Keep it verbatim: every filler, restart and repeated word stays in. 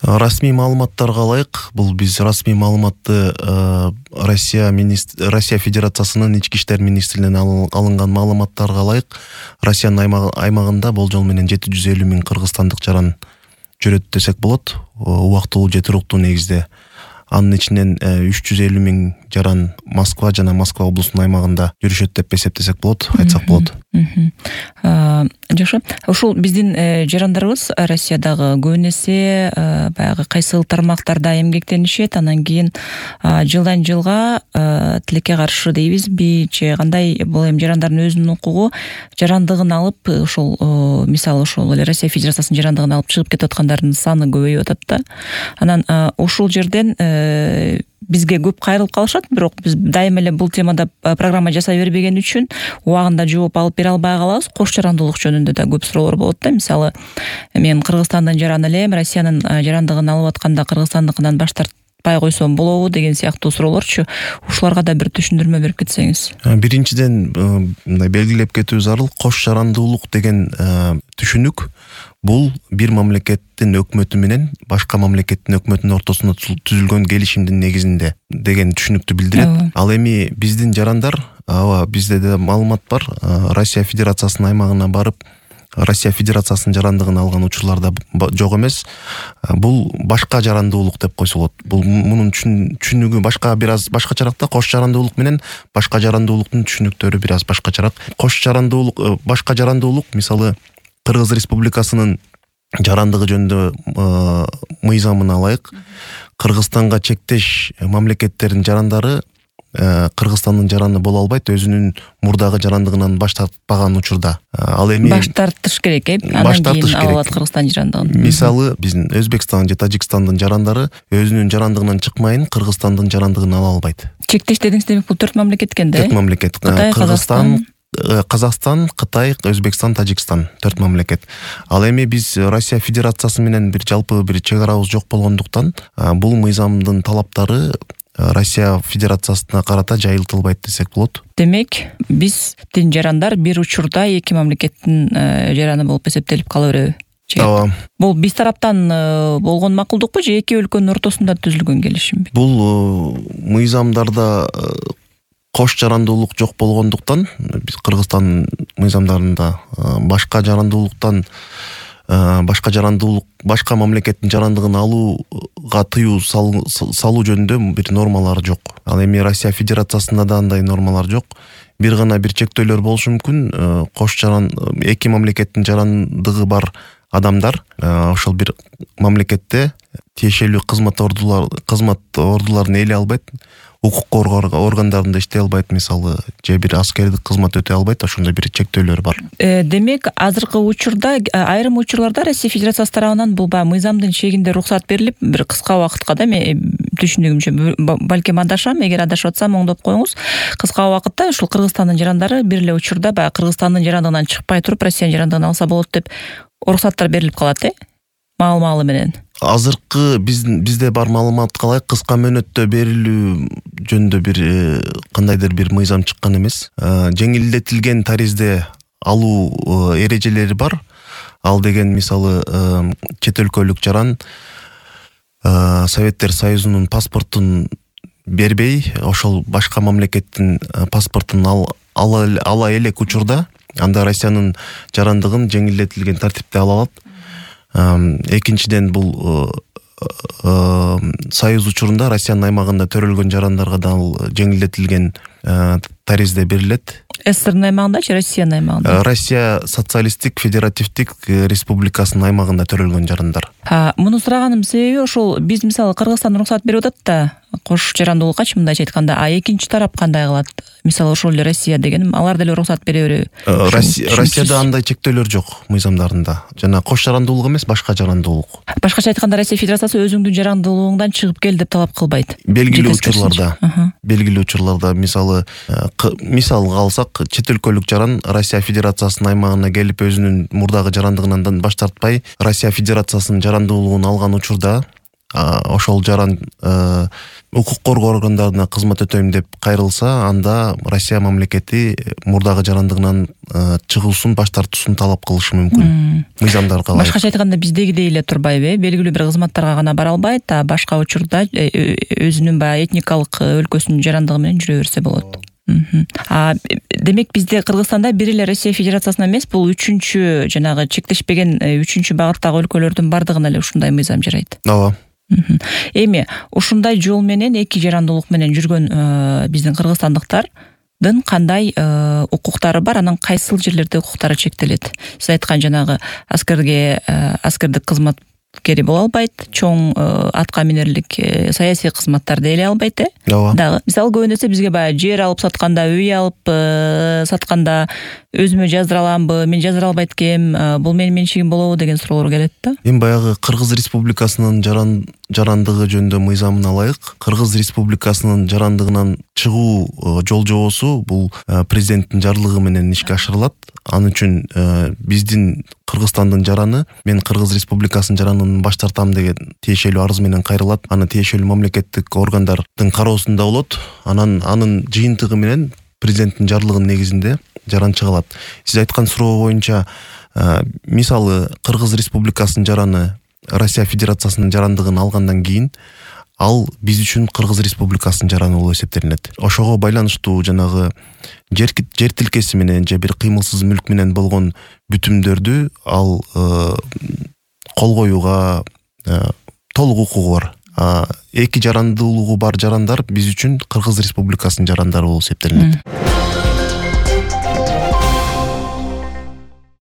Расмий маалыматтарга ылайык, бул биз расмий маалыматты Россия министр Россия Федерациясынын ички иштер министрлигинен алынган маалыматтарга ылайык, Россиянын аймагында болжол менен жети жүз элүү миң кыргызстандык жаран жүрөт десек болот. Убактылуу же туруктуу негизде. Анын ичинен үч жүз элүү миң жаран Москва жана Москва облусунун аймагында жүрүшөт деп эсептесек болот, айтсак болот. Жакшы. Ушул биздин жарандарыбыз Россиядагы көбүн эсе баягы кайсыл тармактарда эмгектенишет, анан кийин жылдан жылга тилекке каршы дейбизби, же кандай бул эми жарандардын өзүнүн укугу жарандыгын алып, ушул мисалы ушул эле Россия Федерациясынын жарандыгын алып чыгып кетип аткандардын саны көбөйүп атат да. Анан ушул жерден бизге көп кайрылып калышат, бирок биз дайыма эле бул темада программа жасай бербеген үчүн убагында жооп алып бере албай калабыз. Кош жарандуулук жөнүндө да көп суроолор болот да. Мисалы, мен Кыргызстандын жараны элем, Россиянын жарандыгын алып атканда Кыргызстандыкынан баш тартпай койсом болобу деген сыяктуу суроолорчу. Ушуларга да бир түшүндүрмө берип кетсеңиз. Биринчиден мындай белгилеп кетүү зарыл, кош жарандуулук деген түшүнүк бул бир мамлекеттин өкмөтү менен башка мамлекеттин өкмөтүнүн ортосунда түзүлгөн келишимдин негизинде деген түшүнүктү билдирет. Ал эми биздин жарандар, ооба, бизде да маалымат бар, Россия Федерациясынын аймагына барып, Россия Федерациясынын жарандыгын алган учурлар да жок эмес. Бул башка жарандуулук деп койсо болот. Бул мунун түшүнүгү башка, бир аз башкачараак да. Кош жарандуулук менен башка жарандуулуктун түшүнүктөрү бир аз башкачараак. Кош жарандуулук, башка жарандуулук, мисалы Кыргыз Республикасынын жарандыгы жөнүндө мыйзамына ылайык, Кыргызстанга чектеш мамлекеттердин жарандары Кыргызстандын жараны боло албайт, өзүнүн мурдагы жарандыгынан баш тартпаган учурда. Ал эми баш тартыш керек, э? Анан кийин алат Кыргызстан жарандыгын. Мисалы, биздин Өзбекстан же Тажикстандын жарандары өзүнүн жарандыгынан чыкмайын Кыргызстандын жарандыгын ала албайт. Чектеш дедиңиз, демек бул төрт мамлекет экен да? Төрт мамлекет. Кыргызстан, Казакстан, Кытай, Өзбекстан, Тажикстан, төрт мамлекет. Ал эми биз Россия Федерациясы менен бир жалпы бир чек арабыз жок болгондуктан, бул мыйзамдын талаптары Россия Федерациясына карата жайылтылбайт десек болот. Демек, биздин жарандар бир учурда эки мамлекеттин жараны болуп эсептелип кала береби? Ооба. Бул биз тараптан болгон макулдукпу же эки өлкөнүн ортосунда түзүлгөн келишимби? Бул мыйзамдарда кош жарандуулук жок болгондуктан, биз Кыргызстан мыйзамдарында башка жарандуулуктан башка жарандуулук, башка мамлекеттин жарандыгын алууга тыюу салуу жөнүндө бир нормалар жок. Ал эми Россия Федерациясында да андай нормалар жок. Бир гана бир чектөөлөр болушу мүмкүн. Кош жаран, эки мамлекеттин жарандыгы бар адамдар ошол бир мамлекетте тиешелүү кызмат ордулар, кызмат ордуларын ээлей албайт. Укук органдарында иштей албайт, мисалы, же бир аскердик кызмат өтөй албайт, ошондой бир чектөөлөр бар. Демек, азыркы учурда айрым учурларда Россия Федерациясы тарабынан бул баягы мыйзамдын чегинде рухсат берилип, бир кыска убакытка да, мен түшүнүгүмчө, балким адашам, эгер адашып атсам оңдоп коюңуз, кыска убакытта ушул Кыргызстандын жарандары бир эле учурда баягы Кыргызстандын жарандыгынан чыкпай туруп Россиянын жарандыгын алса болот деп уруксаттар берилип калат, э? Маал-маалы менен. Азыркы биздин бизде бар маалыматка ылайык кыска мөөнөттө берилүү жөнүндө бир кандайдыр бир мыйзам чыккан эмес. Жеңилдетилген таризде алуу эрежелери бар. Ал деген, мисалы, чет өлкөлүк жаран Советтер Союзунун паспортун бербей, ошол башка мамлекеттин паспортун ала элек учурда, анда Россиянын жарандыгын жеңилдетилген тартипте ала алат. Экинчиден, бул Союз учурунда Россиянын аймагында төрөлгөн жарандарга да жеңилдетилген таризде берилет. СССРдын аймагындачы, Россиянын аймагында? Россия Социалисттик Федеративдик Республикасынын аймагында төрөлгөн жарандар. Муну сураганым себеби ошол биз мисалы Кыргызстан уруксат берип атат да, кош жарандуулуккачы мындайча айтканда, а экинчи тарап кандай кылат? Мисалы ошол эле Россия дегеним, алар деле уруксат бере береби? Россияда андай чектөөлөр жок мыйзамдарында. Жана кош жарандуулук эмес, башка жарандуулук. Башкача айтканда, Россия Федерациясы өзүңдүн жарандуулугуңдан чыгып кел деп талап кылбайт. Белгилүү учурларда, белгилүү учурларда, мисалы, мисалга алсак, чет өлкөлүк жаран Россия Федерациясынын аймагына келип өзүнүн мурдагы жарандыгынан баш тартпай, Россия Федерациясынын жарандуулугун алган учурда ошол жаран укук коргоо органдарына кызмат өтөйм деп кайрылса, анда Россия мамлекети мурдагы жарандыгынан чыгуусун, баш тартуусун талап кылышы мүмкүн. Мыйзамдарга ылайык. Башкача айтканда биздегидей эле турбайбы? Белгилүү бир кызматтарга гана бара албайт, а башка учурда өзүнүн баягы этникалык өлкөсүнүн жарандыгы менен жүрө берсе болот. А демек бизде Кыргызстанда бир эле Россия Федерациясына эмес, бул үчүнчү жанагы чектешпеген үчүнчү багыттагы өлкөлөрдүн бардыгына эле ушундай мыйзам жарайт. Ооба. Эми ушундай жол менен эки жарандуулук менен жүргөн биздин кыргызстандыктардын кандай укуктары бар, анан кайсыл жерлерде укуктары чектелет? Сиз айткан жанагы аскерге аскердик кызмат кери боло албайт, чоң атка минерлик саясий кызматтарды эле албайт, э? Ооба. Дагы мисалы көбүнесе бизге баягы жер алып сатканда, үй алып сатканда өзүмө жаздыра аламбы, мен жаздыра албайт экем, бул менин менчигим болобу деген суроолор келет да. Эми баягы Кыргыз Республикасынын жаран жарандыгы жөнүндө мыйзамына ылайык, Кыргыз Республикасынын жарандыгынан чыгуу жол жобосу бул президенттин жарлыгы менен ишке ашырылат. Анын үчүн биздин Кыргызстандын жараны мен Кыргыз Республикасынын жаранын баш тартам деген тиешелүү арыз менен кайрылат. Аны тиешелүү мамлекеттик органдардын кароосунда болот. Анан анын жыйынтыгы менен президенттин жарлыгынын негизинде жаран чыгалат. Сиз айткан суроо боюнча, мисалы Кыргыз Республикасынын жараны Россия Федерациясынын жарандыгын алгандан кийин ал биз үчүн Кыргыз Республикасынын жараны болуп эсептелинет. Ошого байланыштуу жанагы жер жер тилкеси менен же бир кыймылсыз мүлк менен болгон бүтүмдөрдү ал кол коюуга толук укугу бар. Эки жарандуулугу бар жарандар биз үчүн Кыргыз Республикасынын жарандары болуп эсептелинет.